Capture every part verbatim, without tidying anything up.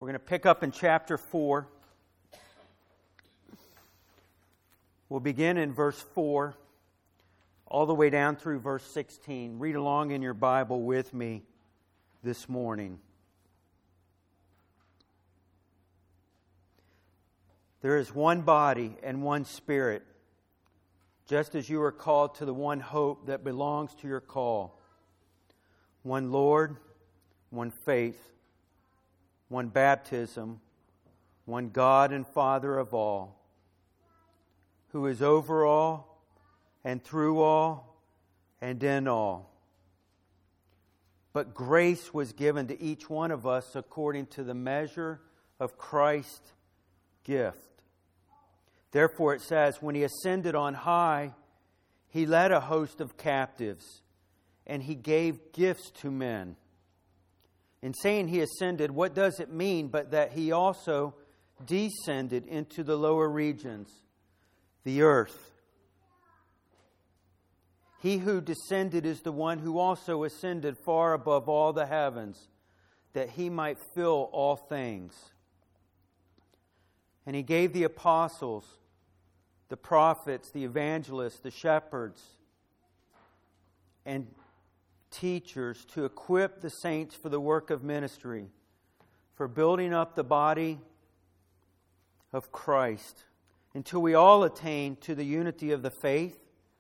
We're going to pick up in chapter four. We'll begin in verse four, all the way down through verse sixteen. Read along in your Bible with me this morning. There is one body and one Spirit, just as you are called to the one hope that belongs to your call. One Lord, one faith, one baptism, one God and Father of all, who is over all and through all and in all. But grace was given to each one of us according to the measure of Christ's gift. Therefore it says, when He ascended on high, He led a host of captives, and He gave gifts to men. In saying He ascended, what does it mean but that He also descended into the lower regions, the earth? He who descended is the one who also ascended far above all the heavens, that He might fill all things. And He gave the apostles, the prophets, the evangelists, the shepherds, and teachers to equip the saints for the work of ministry, for building up the body of Christ, until we all attain to the unity of the faith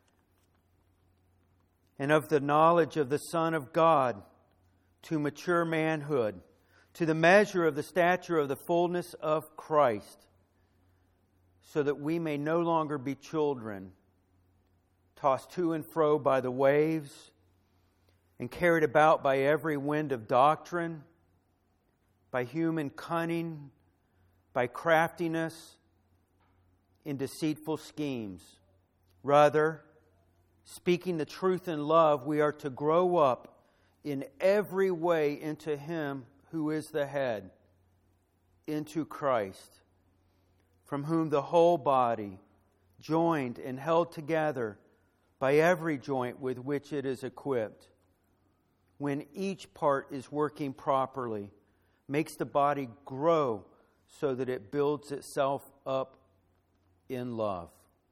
and of the knowledge of the Son of God, to mature manhood, to the measure of the stature of the fullness of Christ, so that we may no longer be children, tossed to and fro by the waves, and carried about by every wind of doctrine, by human cunning, by craftiness, in deceitful schemes. Rather, speaking the truth in love, we are to grow up in every way into Him who is the head, into Christ, from whom the whole body, joined and held together by every joint with which it is equipped, when each part is working properly, makes the body grow so that it builds itself up in love.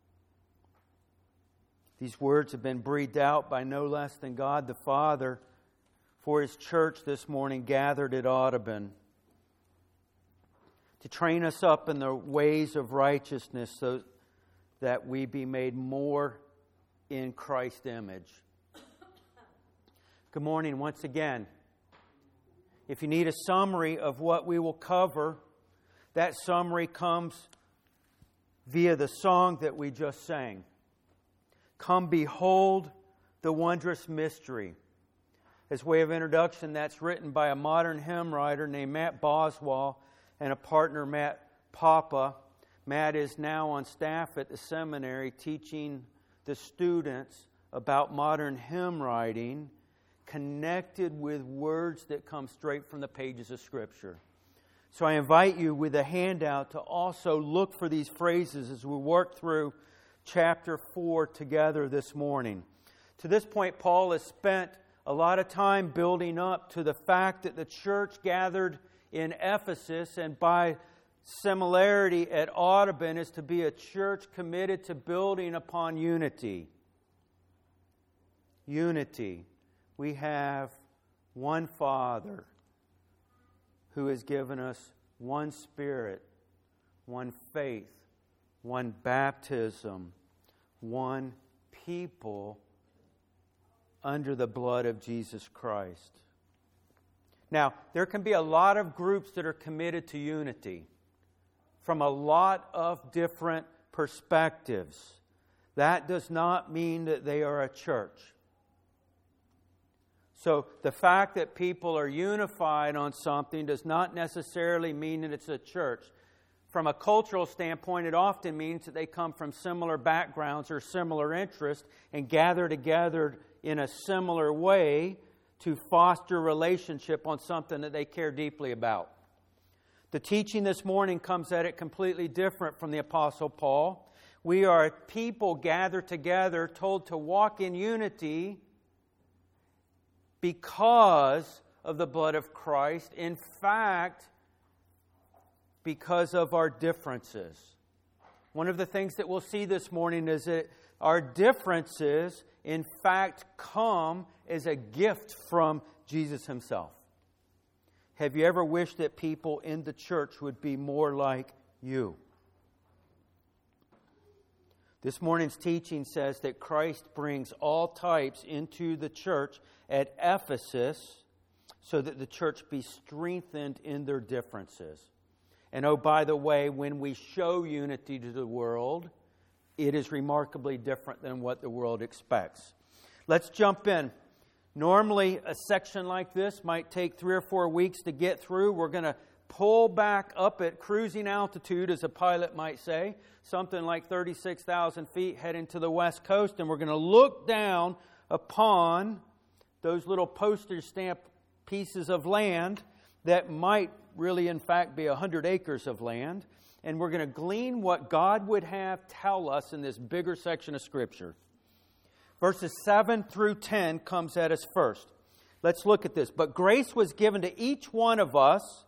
These words have been breathed out by no less than God the Father for His church this morning gathered at Audubon, to train us up in the ways of righteousness so that we be made more in Christ's image. Good morning once again. If you need a summary of what we will cover, that summary comes via the song that we just sang. Come behold the wondrous mystery. As way of introduction, that's written by a modern hymn writer named Matt Boswell and a partner, Matt Papa. Matt is now on staff at the seminary teaching the students about modern hymn writing connected with words that come straight from the pages of Scripture. So I invite you with a handout to also look for these phrases as we work through chapter four together this morning. To this point, Paul has spent a lot of time building up to the fact that the church gathered in Ephesus, and by similarity at Audubon, is to be a church committed to building upon unity. Unity. We have one Father who has given us one Spirit, one faith, one baptism, one people under the blood of Jesus Christ. Now, there can be a lot of groups that are committed to unity from a lot of different perspectives. That does not mean that they are a church. So the fact that people are unified on something does not necessarily mean that it's a church. From a cultural standpoint, it often means that they come from similar backgrounds or similar interests and gather together in a similar way to foster relationship on something that they care deeply about. The teaching this morning comes at it completely different from the Apostle Paul. We are a people gathered together, told to walk in unity because of the blood of Christ. In fact, because of our differences. One of the things that we'll see this morning is that our differences, in fact, come as a gift from Jesus Himself. Have you ever wished that people in the church would be more like you? This morning's teaching says that Christ brings all types into the church at Ephesus so that the church be strengthened in their differences. And oh, by the way, when we show unity to the world, it is remarkably different than what the world expects. Let's jump in. Normally, a section like this might take three or four weeks to get through. We're going to pull back up at cruising altitude, as a pilot might say, something like thirty-six thousand feet heading to the west coast, and we're going to look down upon those little postage stamp pieces of land that might really, in fact, be one hundred acres of land. And we're going to glean what God would have tell us in this bigger section of Scripture. Verses seven through ten comes at us first. Let's look at this. But grace was given to each one of us,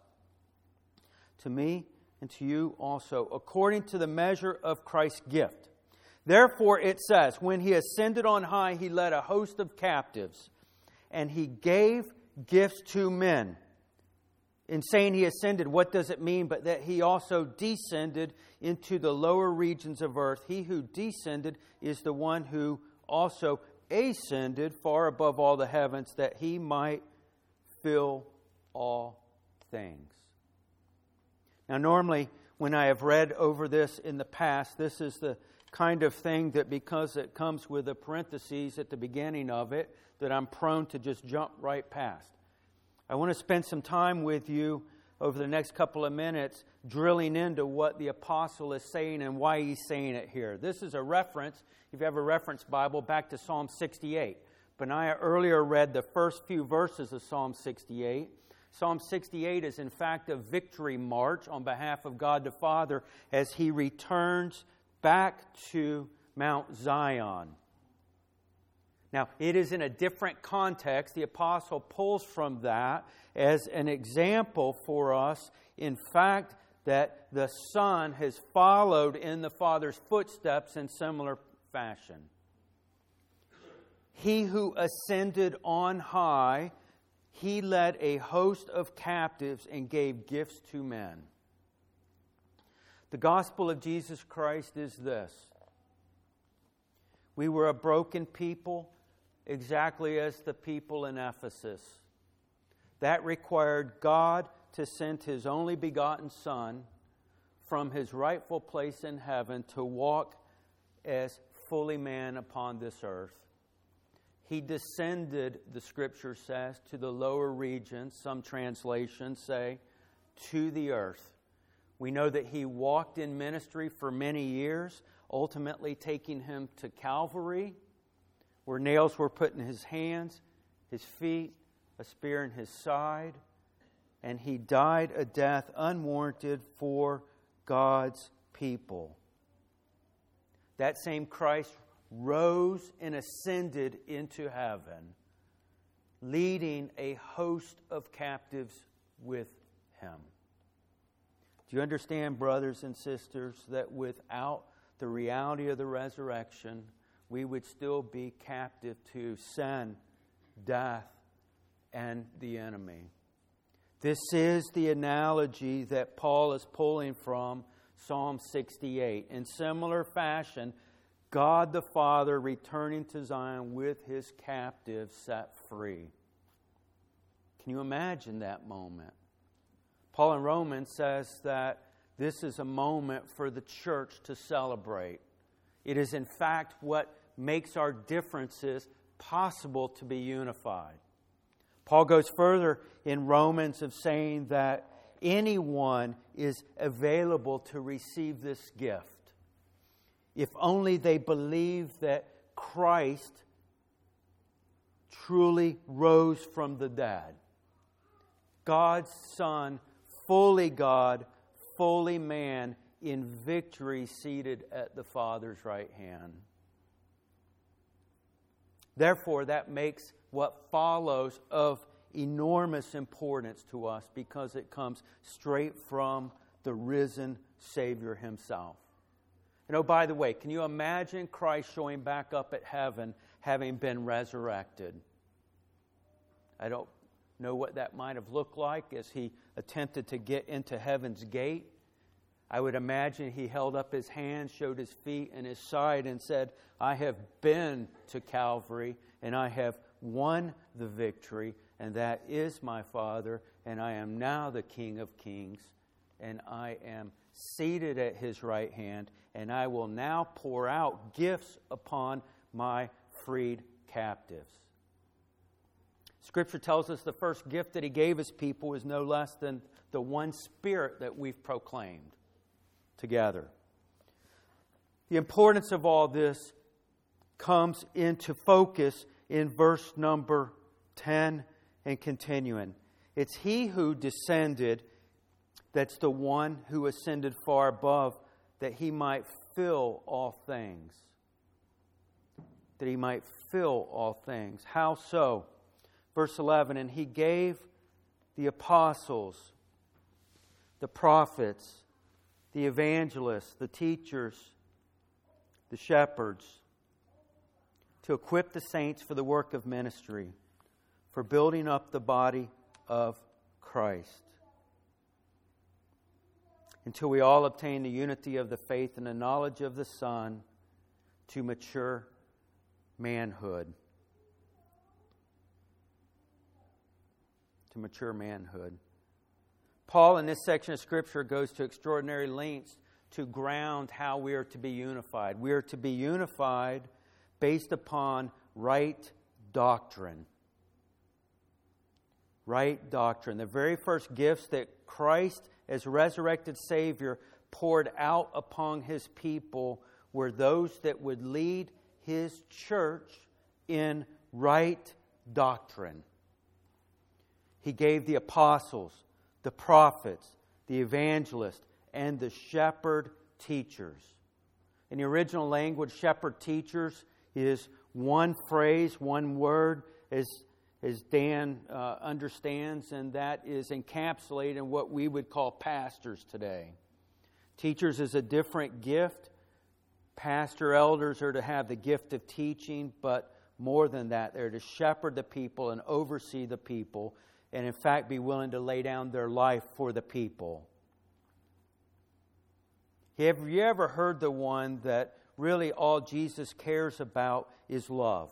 to me and to you also, according to the measure of Christ's gift. Therefore it says, when He ascended on high, He led a host of captives, and He gave gifts to men. In saying He ascended, what does it mean? But that He also descended into the lower regions of earth. He who descended is the one who also ascended far above all the heavens, that He might fill all things. Now, normally, when I have read over this in the past, this is the kind of thing that, because it comes with a parenthesis at the beginning of it, that I'm prone to just jump right past. I want to spend some time with you over the next couple of minutes drilling into what the apostle is saying and why he's saying it here. This is a reference, if you have a reference Bible, back to Psalm sixty-eight. Benaiah earlier read the first few verses of Psalm sixty-eight. Psalm sixty-eight is in fact a victory march on behalf of God the Father as He returns back to Mount Zion. Now, it is in a different context. The apostle pulls from that as an example for us, in fact, that the Son has followed in the Father's footsteps in similar fashion. He who ascended on high, He led a host of captives and gave gifts to men. The gospel of Jesus Christ is this. We were a broken people, exactly as the people in Ephesus. That required God to send His only begotten Son from His rightful place in heaven to walk as fully man upon this earth. He descended, the Scripture says, to the lower regions. Some translations say, to the earth. We know that He walked in ministry for many years, ultimately taking Him to Calvary, where nails were put in His hands, His feet, a spear in His side, and He died a death unwarranted for God's people. That same Christ rose and ascended into heaven, leading a host of captives with Him. Do you understand, brothers and sisters, that without the reality of the resurrection, we would still be captive to sin, death, and the enemy? This is the analogy that Paul is pulling from Psalm sixty-eight. In similar fashion, God the Father returning to Zion with His captives set free. Can you imagine that moment? Paul in Romans says that this is a moment for the church to celebrate. It is in fact what makes our differences possible to be unified. Paul goes further in Romans of saying that anyone is available to receive this gift if only they believe that Christ truly rose from the dead. God's Son, fully God, fully man, in victory seated at the Father's right hand. Therefore, that makes what follows of enormous importance to us because it comes straight from the risen Savior himself. And oh, by the way, can you imagine Christ showing back up at heaven having been resurrected? I don't know what that might have looked like as he attempted to get into heaven's gate. I would imagine he held up his hands, showed his feet and his side, and said, I have been to Calvary, and I have won the victory, and that is my Father, and I am now the King of Kings, and I am seated at his right hand, and I will now pour out gifts upon my freed captives. Scripture tells us the first gift that he gave his people is no less than the one Spirit that we've proclaimed together. The importance of all this comes into focus in verse number ten and continuing. It's he who descended, that's the one who ascended far above, that he might fill all things. That he might fill all things. How so? Verse eleven, and he gave the apostles, the prophets, the evangelists, the teachers, the shepherds, to equip the saints for the work of ministry, for building up the body of Christ, until we all obtain the unity of the faith and the knowledge of the Son, to mature manhood. To mature manhood. Paul, in this section of Scripture, goes to extraordinary lengths to ground how we are to be unified. We are to be unified based upon right doctrine. Right doctrine. The very first gifts that Christ, as resurrected Savior, poured out upon His people were those that would lead His church in right doctrine. He gave the apostles, the prophets, the evangelists, and the shepherd teachers. In the original language, shepherd teachers is one phrase, one word, as, as Dan uh, understands, and that is encapsulated in what we would call pastors today. Teachers is a different gift. Pastor elders are to have the gift of teaching, but more than that, they're to shepherd the people and oversee the people, and in fact be willing to lay down their life for the people. Have you ever heard the one that really all Jesus cares about is love?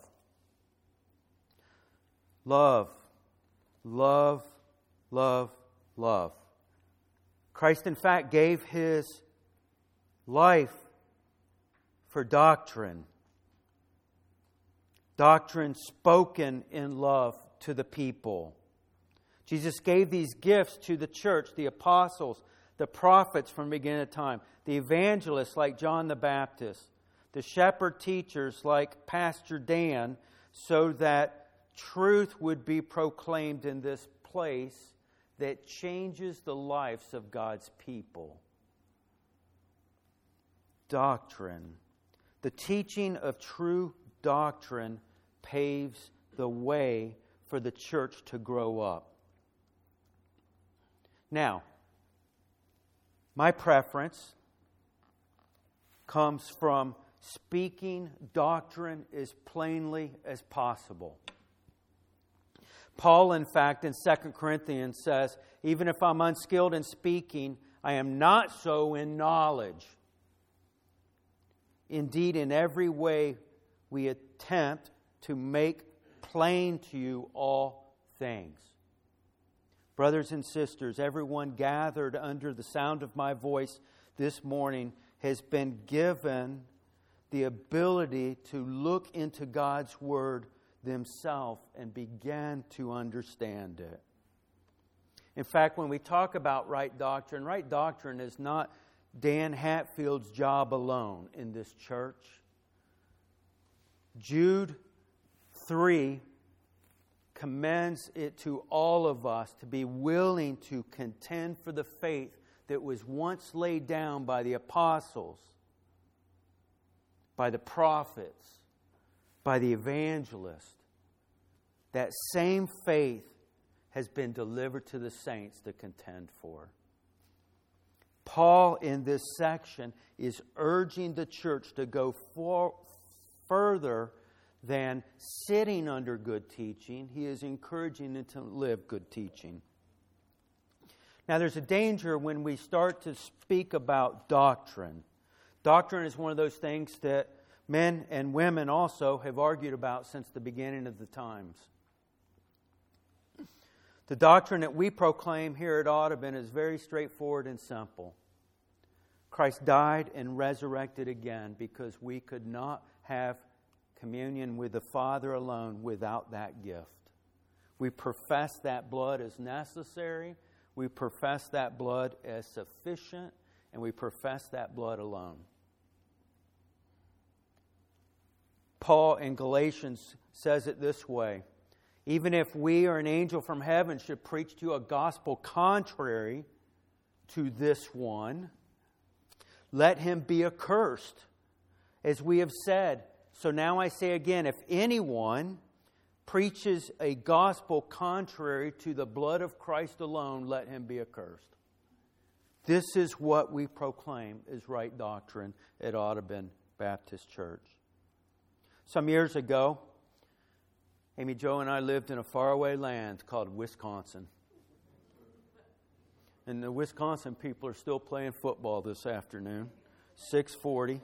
Love, love, love, love. Christ, in fact, gave His life for doctrine. Doctrine spoken in love to the people. Jesus gave these gifts to the church, the apostles, the prophets from the beginning of time, the evangelists like John the Baptist, the shepherd teachers like Pastor Dan, so that truth would be proclaimed in this place that changes the lives of God's people. Doctrine. The teaching of true doctrine paves the way for the church to grow up. Now, my preference comes from speaking doctrine as plainly as possible. Paul, in fact, in Second Corinthians says, even if I'm unskilled in speaking, I am not so in knowledge. Indeed, in every way we attempt to make plain to you all things. Brothers and sisters, everyone gathered under the sound of my voice this morning has been given the ability to look into God's Word themselves and begin to understand it. In fact, when we talk about right doctrine, right doctrine is not Dan Hatfield's job alone in this church. Jude three commends it to all of us to be willing to contend for the faith that was once laid down by the apostles, by the prophets, by the evangelists. That same faith has been delivered to the saints to contend for. Paul, in this section, is urging the church to go for, further than sitting under good teaching. He is encouraging them to live good teaching. Now, there's a danger when we start to speak about doctrine. Doctrine is one of those things that men and women also have argued about since the beginning of the times. The doctrine that we proclaim here at Audubon is very straightforward and simple. Christ died and resurrected again because we could not have communion with the Father alone without that gift. We profess that blood as necessary, we profess that blood as sufficient, and we profess that blood alone. Paul in Galatians says it this way: even if we or an angel from heaven should preach to you a gospel contrary to this one, let him be accursed, as we have said. So now I say again, if anyone preaches a gospel contrary to the blood of Christ alone, let him be accursed. This is what we proclaim is right doctrine at Audubon Baptist Church. Some years ago, Amy Jo and I lived in a faraway land called Wisconsin. And the Wisconsin people are still playing football this afternoon, six forty.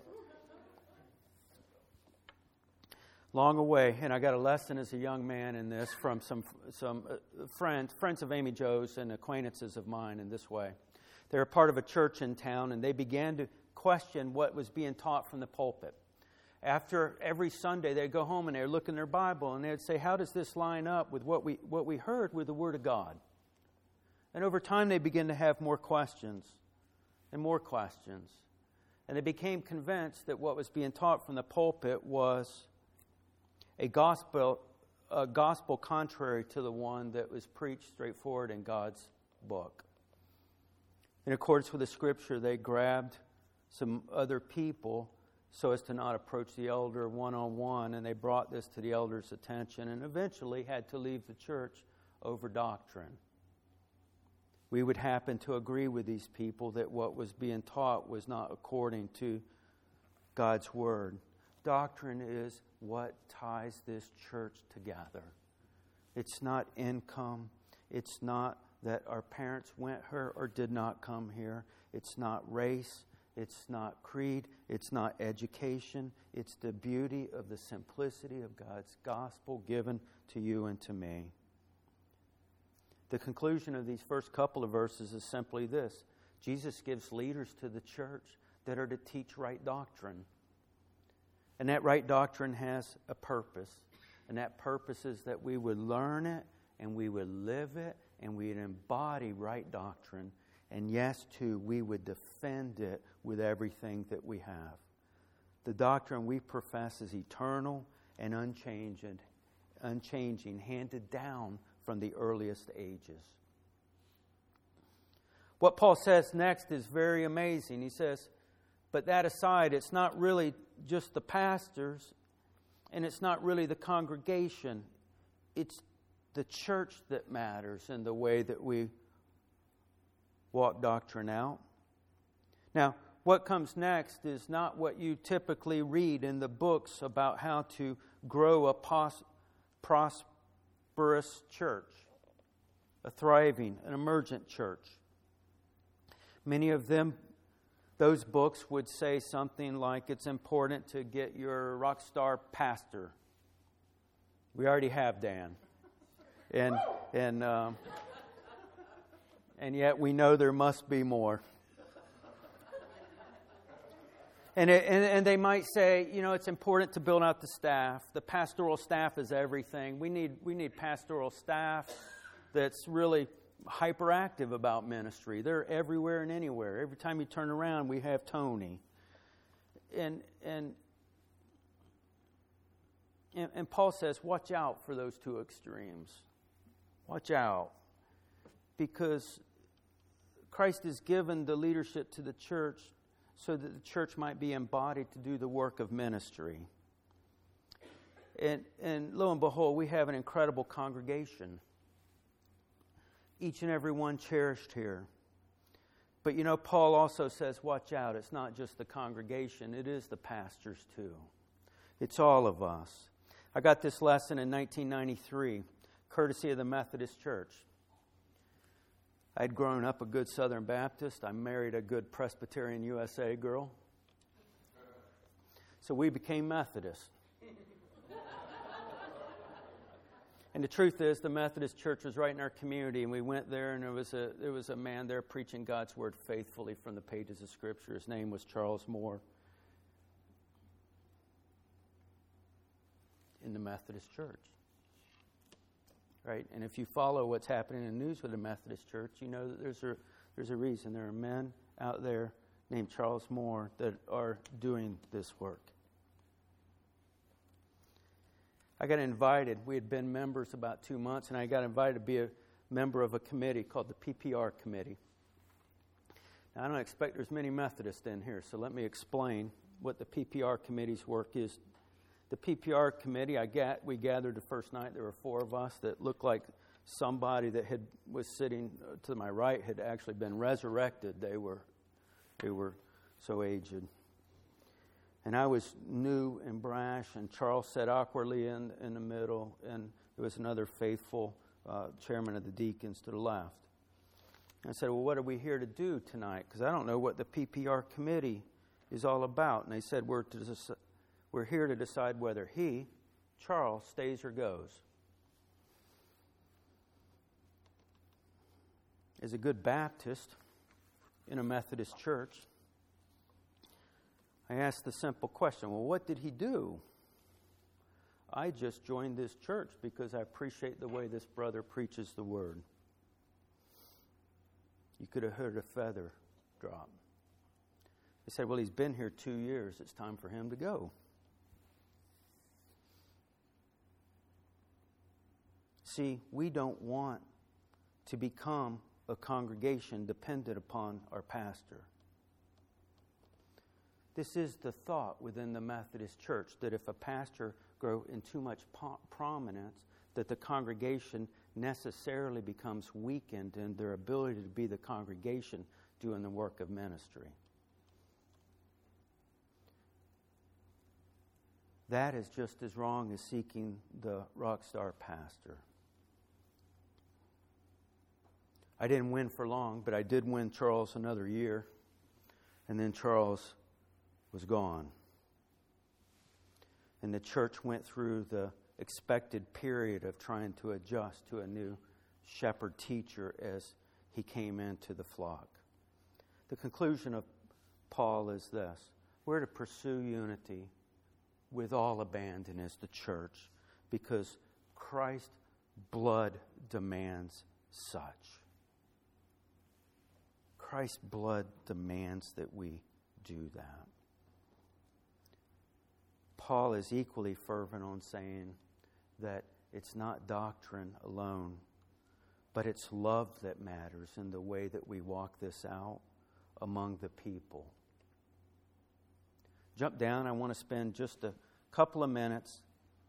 Long away, and I got a lesson as a young man in this from some some uh, friends, friends of Amy Jo's and acquaintances of mine in this way. They were part of a church in town, and they began to question what was being taught from the pulpit. After every Sunday, they'd go home and they'd look in their Bible, and they'd say, how does this line up with what we what we heard with the Word of God? And over time, they began to have more questions and more questions. And they became convinced that what was being taught from the pulpit was a gospel, a gospel contrary to the one that was preached straightforward in God's book. In accordance with the Scripture, they grabbed some other people so as to not approach the elder one-on-one, and they brought this to the elder's attention and eventually had to leave the church over doctrine. We would happen to agree with these people that what was being taught was not according to God's Word. Doctrine is what ties this church together. It's not income. It's not that our parents went here or did not come here. It's not race. It's not creed. It's not education. It's the beauty of the simplicity of God's gospel given to you and to me. The conclusion of these first couple of verses is simply this: Jesus gives leaders to the church that are to teach right doctrine. And that right doctrine has a purpose. And that purpose is that we would learn it and we would live it and we would embody right doctrine. And yes, too, we would defend it with everything that we have. The doctrine we profess is eternal and unchanging, unchanging, handed down from the earliest ages. What Paul says next is very amazing. He says, but that aside, it's not really just the pastors, and it's not really the congregation. It's the church that matters in the way that we walk doctrine out. Now, what comes next is not what you typically read in the books about how to grow a pos- prosperous church, a thriving, an emergent church. Many of them, those books would say something like it's important to get your rock star pastor. We already have Dan. And and um, and yet we know there must be more. And, it, and and they might say, you know, it's important to build out the staff. The pastoral staff is everything. We need we need pastoral staff that's really hyperactive about ministry. They're everywhere and anywhere. Every time you turn around, we have Tony. And and and, and Paul says, watch out for those two extremes. Watch out. Because Christ has given the leadership to the church so that the church might be embodied to do the work of ministry. And, and lo and behold, we have an incredible congregation. Each and every one cherished here. But you know, Paul also says, watch out, it's not just the congregation, it is the pastors too. It's all of us. I got this lesson in nineteen ninety-three, courtesy of the Methodist Church. I'd grown up a good Southern Baptist. I married a good Presbyterian U S A girl. So we became Methodists. And the truth is, the Methodist Church was right in our community, and we went there, and there was a there was a man there preaching God's Word faithfully from the pages of Scripture. His name was Charles Moore in the Methodist Church. Right? And if you follow what's happening in the news with the Methodist Church, you know that there's a there's a reason. There are men out there named Charles Moore that are doing this work. I got invited. We had been members about two months, and I got invited to be a member of a committee called the P P R Committee. Now, I don't expect there's many Methodists in here, so let me explain what the P P R Committee's work is. The P P R Committee, I got, we gathered the first night. There were four of us that looked like somebody that had was sitting to my right had actually been resurrected. They were, they were so aged. And I was new and brash, and Charles sat awkwardly in, in the middle, and there was another faithful uh, chairman of the deacons to the left. And I said, well, what are we here to do tonight? Because I don't know what the P P R committee is all about. And they said, we're, to dec- we're here to decide whether he, Charles, stays or goes. As a good Baptist in a Methodist church, I asked the simple question, well, what did he do? I just joined this church because I appreciate the way this brother preaches the Word. You could have heard a feather drop. They said, well, he's been here two years. It's time for him to go. See, we don't want to become a congregation dependent upon our pastor. This is the thought within the Methodist Church, that if a pastor grows in too much po- prominence, that the congregation necessarily becomes weakened in their ability to be the congregation doing the work of ministry. That is just as wrong as seeking the rock star pastor. I didn't win for long, but I did win Charles another year. And then Charles was gone. And the church went through the expected period of trying to adjust to a new shepherd teacher as he came into the flock. The conclusion of Paul is this: we're to pursue unity with all abandon as the church, because Christ's blood demands such. Christ's blood demands that we do that. Paul is equally fervent on saying that it's not doctrine alone, but it's love that matters in the way that we walk this out among the people. Jump down. I want to spend just a couple of minutes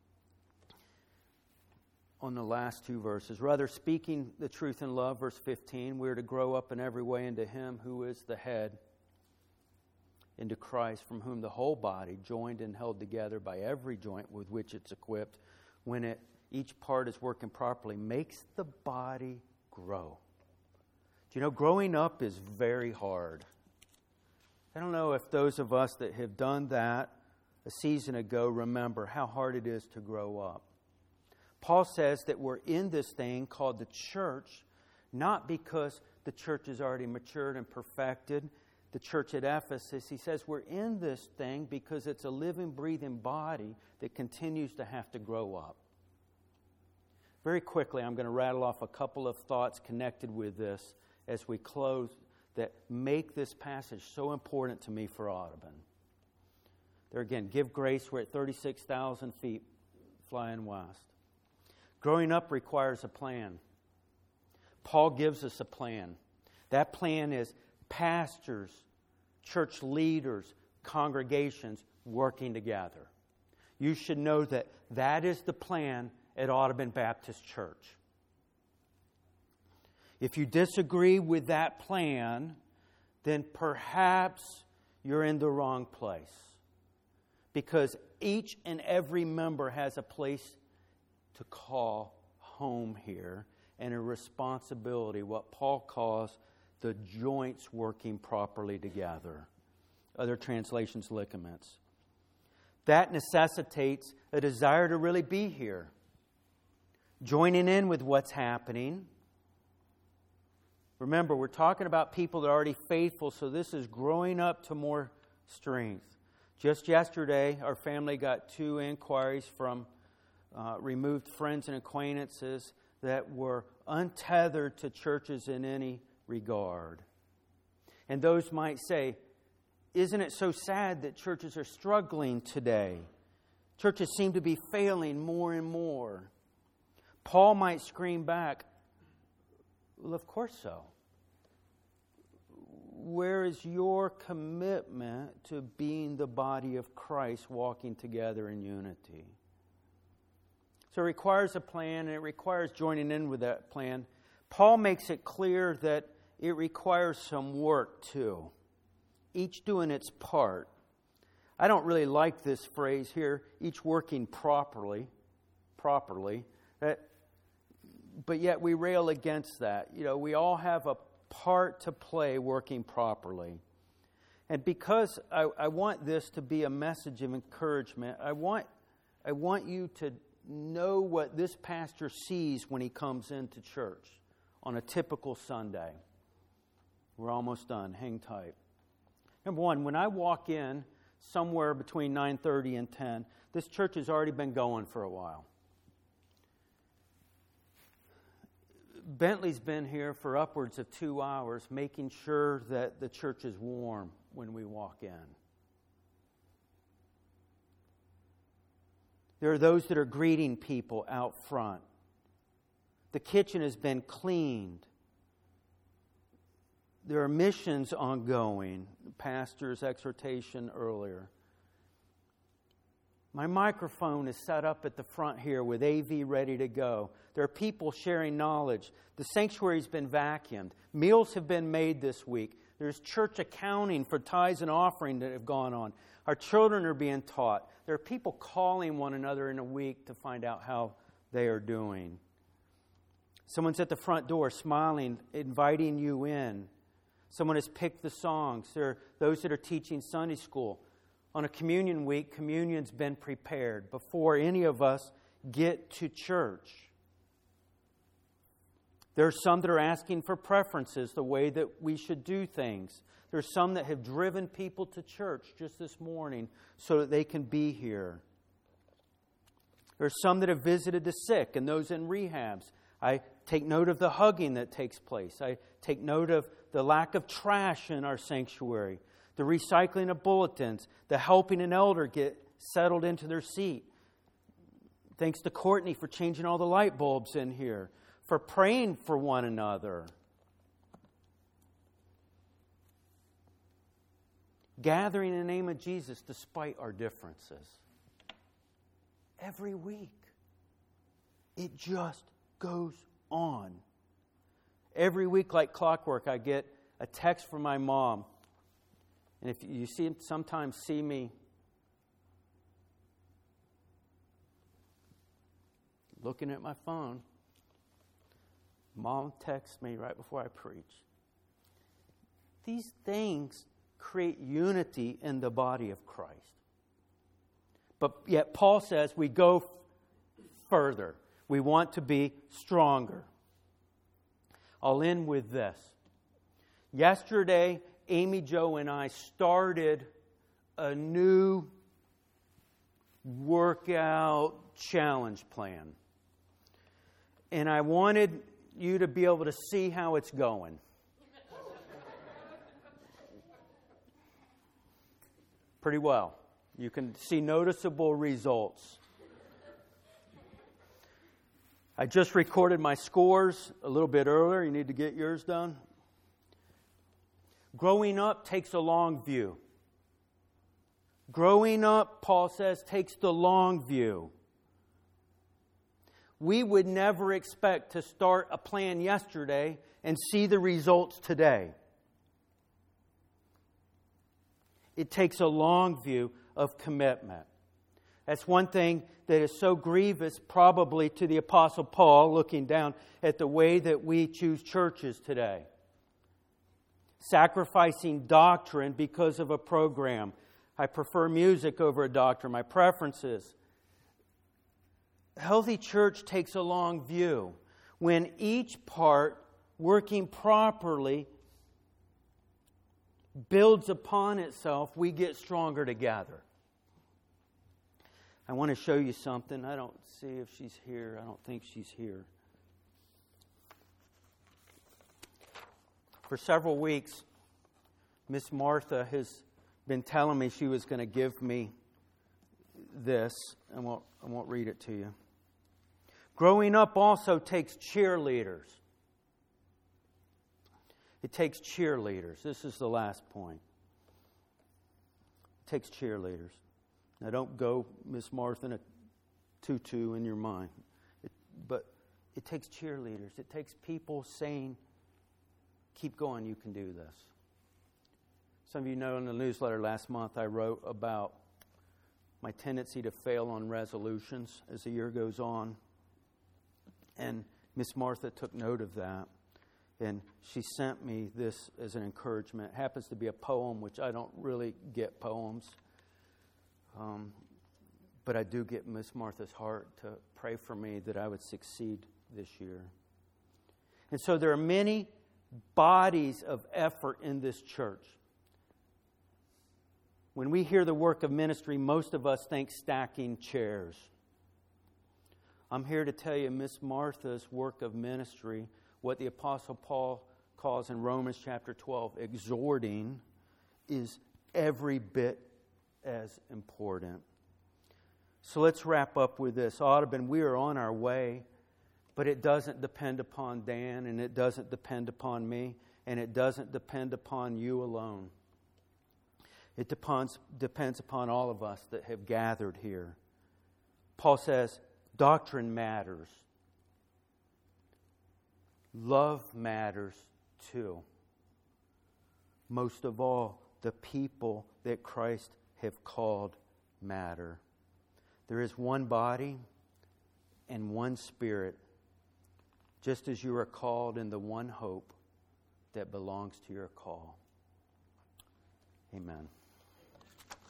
on the last two verses. Rather, speaking the truth in love, verse fifteen, we are to grow up in every way into Him who is the head, into Christ, from whom the whole body, joined and held together by every joint with which it's equipped, when it each part is working properly, makes the body grow. Do you know, growing up is very hard. I don't know if those of us that have done that a season ago remember how hard it is to grow up. Paul says that we're in this thing called the church, not because the church is already matured and perfected. The church at Ephesus, he says we're in this thing because it's a living, breathing body that continues to have to grow up. Very quickly, I'm going to rattle off a couple of thoughts connected with this as we close that make this passage so important to me for Audubon. There again, give grace. We're at thirty-six thousand feet flying west. Growing up requires a plan. Paul gives us a plan. That plan is pastors, church leaders, congregations working together. You should know that that is the plan at Audubon Baptist Church. If you disagree with that plan, then perhaps you're in the wrong place. Because each and every member has a place to call home here and a responsibility, what Paul calls the joints working properly together. Other translations, ligaments. That necessitates a desire to really be here, joining in with what's happening. Remember, we're talking about people that are already faithful, so this is growing up to more strength. Just yesterday, our family got two inquiries from uh, removed friends and acquaintances that were untethered to churches in any regard. And those might say, isn't it so sad that churches are struggling today? Churches seem to be failing more and more. Paul might scream back, well, of course so. Where is your commitment to being the body of Christ walking together in unity? So it requires a plan, and it requires joining in with that plan. Paul makes it clear that it requires some work too, each doing its part. I don't really like this phrase here, each working properly, properly. That, but yet we rail against that. You know, we all have a part to play working properly. And because I, I want this to be a message of encouragement, I want I want you to know what this pastor sees when he comes into church on a typical Sunday. We're almost done. Hang tight. Number one, when I walk in somewhere between nine thirty and ten, this church has already been going for a while. Bentley's been here for upwards of two hours, making sure that the church is warm when we walk in. There are those that are greeting people out front. The kitchen has been cleaned. There are missions ongoing. The pastor's exhortation earlier. My microphone is set up at the front here with A V ready to go. There are people sharing knowledge. The sanctuary's been vacuumed. Meals have been made this week. There's church accounting for tithes and offering that have gone on. Our children are being taught. There are people calling one another in a week to find out how they are doing. Someone's at the front door smiling, inviting you in. Someone has picked the songs. There are those that are teaching Sunday school. On a communion week, communion's been prepared before any of us get to church. There are some that are asking for preferences, the way that we should do things. There are some that have driven people to church just this morning so that they can be here. There are some that have visited the sick and those in rehabs. I take note of the hugging that takes place. I take note of the lack of trash in our sanctuary, the recycling of bulletins, the helping an elder get settled into their seat. Thanks to Courtney for changing all the light bulbs in here, for praying for one another. Gathering in the name of Jesus despite our differences. Every week. It just goes on. Every week, like clockwork, I get a text from my mom. And if you see, sometimes see me looking at my phone, Mom texts me right before I preach. These things create unity in the body of Christ. But yet Paul says we go f- further. We want to be stronger. I'll end with this. Yesterday, Amy Jo and I started a new workout challenge plan. And I wanted you to be able to see how it's going. Pretty well. You can see noticeable results. I just recorded my scores a little bit earlier. You need to get yours done. Growing up takes a long view. Growing up, Paul says, takes the long view. We would never expect to start a plan yesterday and see the results today. It takes a long view of commitment. That's one thing that is so grievous probably to the Apostle Paul, looking down at the way that we choose churches today. Sacrificing doctrine because of a program. I prefer music over a doctrine, my preferences. A healthy church takes a long view. When each part, working properly, builds upon itself, we get stronger together. I want to show you something. I don't see if she's here. I don't think she's here. For several weeks, Miss Martha has been telling me she was going to give me this. I won't, I won't read it to you. Growing up also takes cheerleaders. It takes cheerleaders. This is the last point. It takes cheerleaders. Now, don't go, Miss Martha, in a tutu in your mind. It, but it takes cheerleaders. It takes people saying, keep going, you can do this. Some of you know in the newsletter last month I wrote about my tendency to fail on resolutions as the year goes on. And Miss Martha took note of that. And she sent me this as an encouragement. It happens to be a poem, which I don't really get poems. Um, but I do get Miss Martha's heart to pray for me that I would succeed this year. And so there are many bodies of effort in this church. When we hear the work of ministry, most of us think stacking chairs. I'm here to tell you Miss Martha's work of ministry, what the Apostle Paul calls in Romans chapter twelve, exhorting, is every bit as important. So let's wrap up with this. Audubon, we are on our way, but it doesn't depend upon Dan, and it doesn't depend upon me, and it doesn't depend upon you alone. It depends, depends upon all of us that have gathered here. Paul says, doctrine matters. Love matters too. Most of all, the people that Christ have called matter. There is one body and one Spirit, just as you are called in the one hope that belongs to your call. Amen.